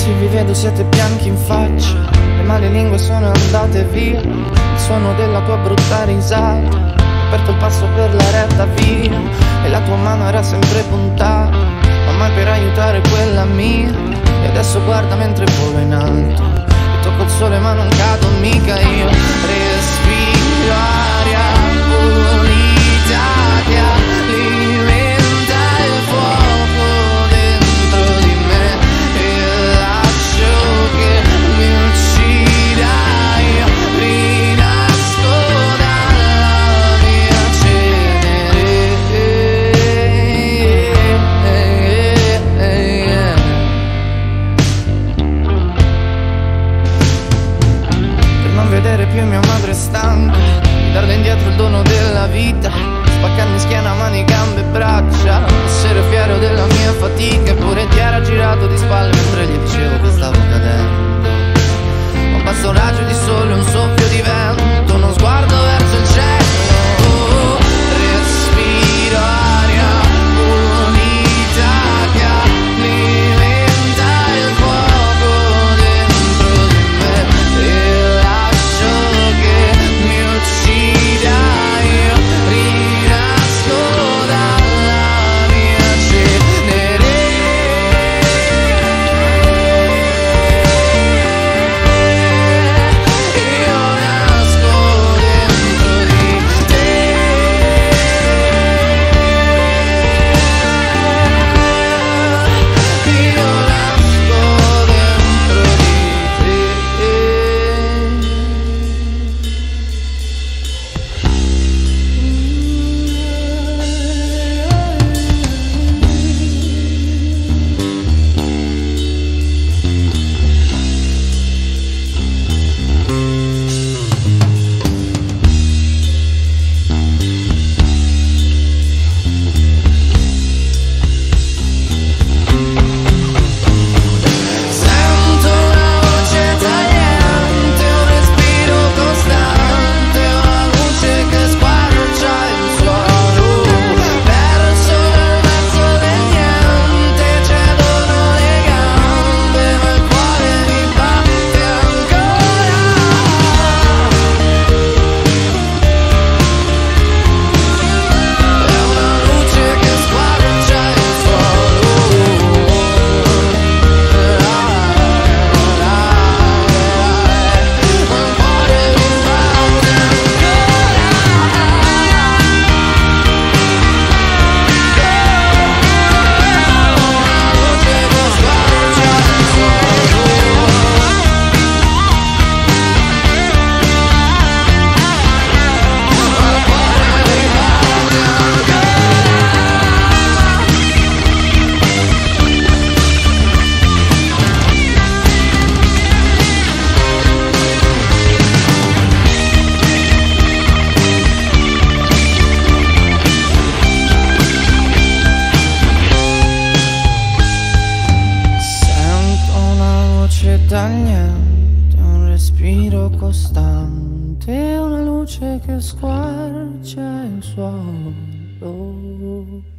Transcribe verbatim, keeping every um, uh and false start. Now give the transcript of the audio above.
Se vi vedo siete bianchi in faccia, le male lingue sono andate via, il suono della tua brutta risata, ho aperto il passo per la retta via, e la tua mano era sempre puntata, ma mai per aiutare quella mia. E adesso guarda mentre volo in alto, e tocco il sole ma non cado mica io. Respiro aria pulita che alimenta il fuoco dentro di me, e lascio che mi uccida, io rinasco dalla mia cenere. Per non vedere più mia madre stanca, darle indietro il dono della vita, spaccarmi schiena, mani, gambe e braccia, essere fiero della mia fatica. Eppure ti era girato di spalle mentre gli dicevo che stavo cadendo, ma basta un raggio di sole, un soffio di vento, uno sguardo verso il cielo. Respiro aria pulita che alimenta il fuoco dentro di me, e lascio che mi uccida, io rinasco dalla mia cenere. Io nasco dentro di te. Io nasco dentro sento una voce tagliente, un respiro costante, una luce che squarcia il suolo. Perso nel mezzo del niente, cedono le gambe, ma il cuore mi batte ancora. È una luce che squarcia il suolo. Sento una voce dal niente, un respiro costante, una luce che squarcia il suolo.